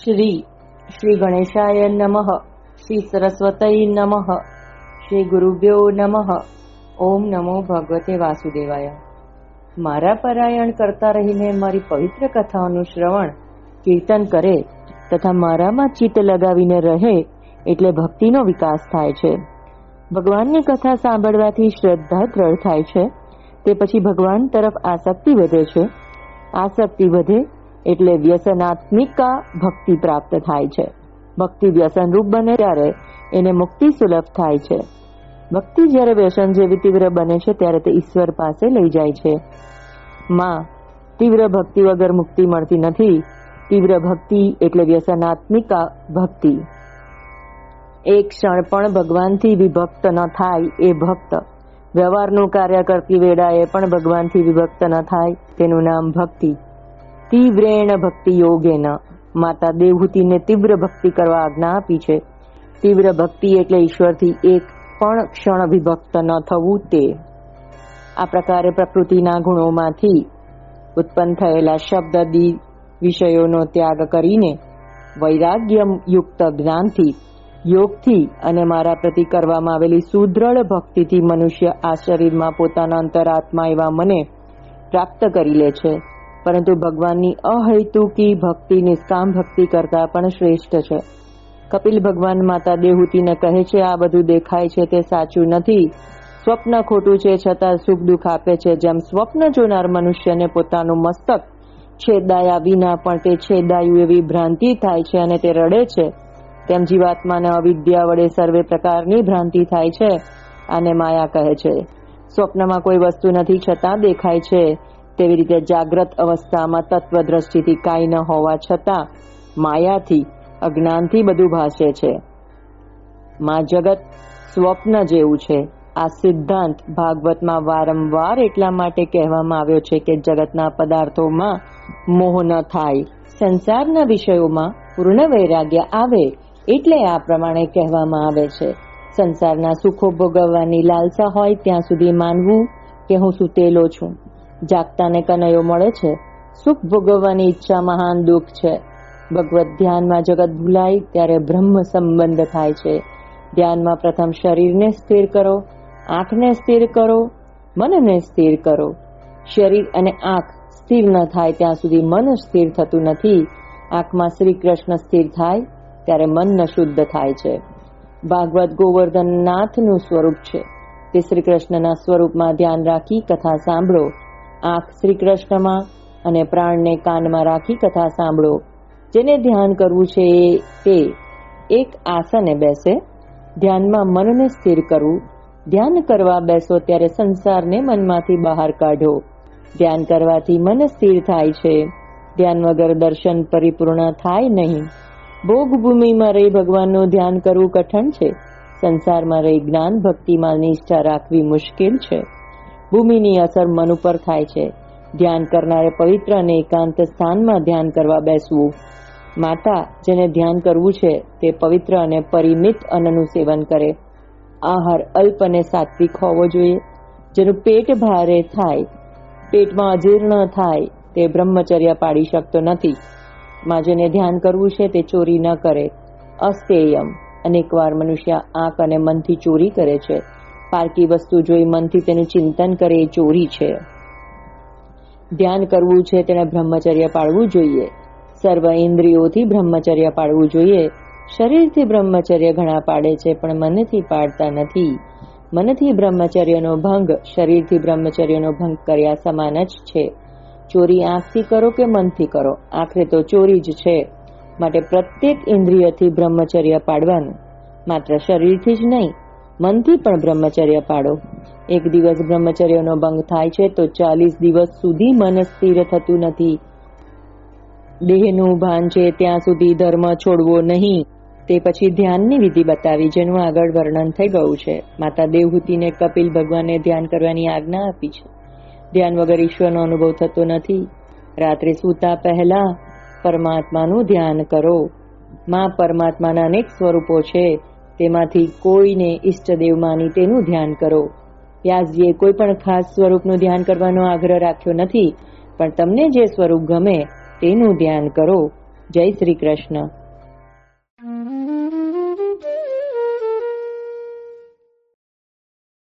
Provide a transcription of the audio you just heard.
શ્રી ગણેશાય નમઃ. શ્રી સરસ્વતય નમઃ. શ્રી ગુરુભ્યો નમઃ. ઓમ નમો ભગવતે વાસુદેવાય. મારા પરાયણ કરતા રહીને મારી પવિત્ર કથાઓનું શ્રવણ કીર્તન કરે તથા મારામાં ચિત્ત લગાવીને રહે એટલે ભક્તિનો વિકાસ થાય છે. ભગવાનની કથા સાંભળવાથી શ્રદ્ધા દ્રઢ થાય છે. તે પછી ભગવાન તરફ આસક્તિ વધે છે. આસક્તિ વધે એટલે વ્યસનાત્મિકા ભક્તિ પ્રાપ્ત થાય છે. ભક્તિ વ્યસનરૂપ બને ત્યારે એને મુક્તિ સુલભ થાય છે. ભક્તિ જ્યારે વ્યસન જેવી તીવ્ર બને છે ત્યારે તે ઈશ્વર પાસે લઈ જાય છે. માં તીવ્ર ભક્તિ વગર મુક્તિ મળતી નથી. તીવ્ર ભક્તિ એટલે વ્યસનાત્મિકા ભક્તિ. એક ક્ષણ પણ ભગવાનથી વિભક્ત ન થાય એ ભક્ત. વ્યવહારનું કાર્ય કરતી વેળાએ પણ ભગવાનથી વિભક્ત ન થાય તેનું નામ ભક્તિ. તીવ્રેણ ભક્તિ યોગેન. માતા દેવહૂતિને તીવ્ર ભક્તિ કરવા આજ્ઞા આપી છે. તીવ્ર ભક્તિ એટલે ઈશ્વરથી એક પણ ક્ષણ વિભક્ત ન થવું તે. આ પ્રકારે પ્રકૃતિના ગુણોમાંથી ઉત્પન્ન થયેલા શબ્દાદી વિષયોનો ત્યાગ કરીને વૈરાગ્ય યુક્ત જ્ઞાનથી, યોગથી અને મારા પ્રતિ કરવામાં આવેલી સુદૃઢ ભક્તિથી મનુષ્ય આ શરીરમાં પોતાના અંતરાત્મા એવા મને પ્રાપ્ત કરી લે છે. પરંતુ ભગવાનની અહૈતુકી ભક્તિ નિષ્કામ ભક્તિ કરતા પણ શ્રેષ્ઠ છે. કપિલ ભગવાન માતા દેવહૂતિને કહે છે, આ બધું દેખાય છે તે સાચું નથી. સ્વપ્ન ખોટું છે છતાં સુખ દુઃખ આપે છે. જેમ સ્વપ્ન જોનાર મનુષ્યને પોતાનું મસ્તક છેદાયા વિના પણ તે છેદાયું એવી ભ્રાંતિ થાય છે અને તે રડે છે, તેમ જીવાત્માને અવિદ્યા વડે સર્વે પ્રકારની ભ્રાંતિ થાય છે. આને માયા કહે છે. સ્વપ્નમાં કોઈ વસ્તુ નથી છતાં દેખાય છે. તેવી રીતે જાગ્રત અવસ્થામાં તત્વદ્રષ્ટિથી કાંઈ ન હોવા છતાં માયાથી, અજ્ઞાનથી બધું ભાસે છે. માં જગત સ્વપ્ન જેવું છે. આ સિદ્ધાંત ભાગવતમાં વારંવાર એટલા માટે કહેવામાં આવ્યો છે કે જગતના પદાર્થોમાં મોહ ન થાય. સંસારના વિષયોમાં પૂર્ણ વૈરાગ્ય આવે એટલે આ પ્રમાણે કહેવામાં આવે છે. સંસારના સુખો ભોગવવાની લાલસા હોય ત્યાં સુધી માનવું કે હું સુતેલો છું. જાગતાને કનૈયો મળે છે. સુખ ભોગવવાની ઈચ્છા મહાન દુઃખ છે. ભગવત ધ્યાનમાં જગત ભૂલાય ત્યારે બ્રહ્મ સંબંધ થાય છે. ધ્યાનમાં પ્રથમ શરીરને સ્થિર કરો, આંખને સ્થિર કરો, મનને સ્થિર કરો. શરીર અને આંખ સ્થિર ન થાય ત્યાં સુધી મન સ્થિર થતું નથી. આંખમાં શ્રી કૃષ્ણ સ્થિર થાય ત્યારે મન શુદ્ધ થાય છે. ભાગવત ગોવર્ધનનાથનું સ્વરૂપ છે. તે શ્રી કૃષ્ણના સ્વરૂપમાં ધ્યાન રાખી કથા સાંભળો. આંખ શ્રી કૃષ્ણમાં અને પ્રાણને કાનમાં રાખી કથા સાંભળો. જેને ધ્યાન કરવું છે તે એક આસને બેસે. ધ્યાનમાં મનને સ્થિર કરવું. ધ્યાન કરવા બેસો ત્યારે સંસારને મનમાંથી બહાર કાઢો. ધ્યાન કરવાથી મન સ્થિર થાય છે. ધ્યાન વગર દર્શન પરિપૂર્ણ થાય નહીં. ભોગભૂમિમાં રહી ભગવાનનું ધ્યાન કરવું કઠણ છે. સંસારમાં રહી જ્ઞાન ભક્તિમાં નિષ્ઠા રાખવી મુશ્કેલ છે. ભૂમિની અસર મન ઉપર થાય છે. ધ્યાન કરનારે પવિત્ર અને એકાંત સ્થાનમાં ધ્યાન કરવા બેસવું. માતા જેને ધ્યાન કરવું છે તે પવિત્ર અને પરિમિત અન્નનું સેવન કરે. આહાર અલ્પ અને સાત્વિક હોવો જોઈએ. જેનું પેટ ભારે થાય, પેટમાં અજીર્ણ થાય તે બ્રહ્મચર્ય પાડી શકતો નથી. માં જેને ધ્યાન કરવું છે તે ચોરી ન કરે. અસ્તેયમ. અનેકવાર મનુષ્ય આંખ અને મનથી ચોરી કરે છે. પારકી વસ્તુ જોઈ મનથી તેનું ચિંતન કરે એ ચોરી છે. ધ્યાન કરવું છે તેણે બ્રહ્મચર્ય પાળવું જોઈએ. સર્વ ઇન્દ્રિયોથી બ્રહ્મચર્ય પાળવું જોઈએ. શરીરથી બ્રહ્મચર્ય ઘણા પાડે છે પણ મનથી પાડતા નથી. મનથી બ્રહ્મચર્યનો ભંગ શરીરથી બ્રહ્મચર્યનો ભંગ કર્યા સમાન જ છે. ચોરી આંખથી કરો કે મનથી કરો, આખરે તો ચોરી જ છે. માટે પ્રત્યેક ઇન્દ્રિયથી બ્રહ્મચર્ય પાડવાનું. માત્ર શરીરથી જ નહીં, મનથી પણ બ્રહ્મચર્ય પાડો. એક દિવસ બ્રહ્મચર્યનો ભંગ થાય છે તો 40 દિવસ સુધી મન સ્થિર થતું નથી. દેહનું ભાન છે ત્યાં સુધી ધર્મ છોડવો નહીં. તે પછી ધ્યાનની વિધિ બતાવી જેનું આગળ વર્ણન થઈ ગયું છે. માતા દેવહૂતિને કપિલ ભગવાને ધ્યાન કરવાની આજ્ઞા આપી છે. ધ્યાન વગર ઈશ્વરનો અનુભવ થતો નથી. રાત્રે સૂતા પહેલા પરમાત્માનું ધ્યાન કરો. માં પરમાત્માના અનેક સ્વરૂપો છે. તેમાંથી કોઈને ઈષ્ટદેવ માની તેનું ધ્યાન કરો. વ્યાસજીએ કોઈ પણ ખાસ સ્વરૂપનું ધ્યાન કરવાનો આગ્રહ રાખ્યો નથી, પણ તમને જે સ્વરૂપ ગમે તેનું ધ્યાન કરો. જય શ્રી કૃષ્ણ.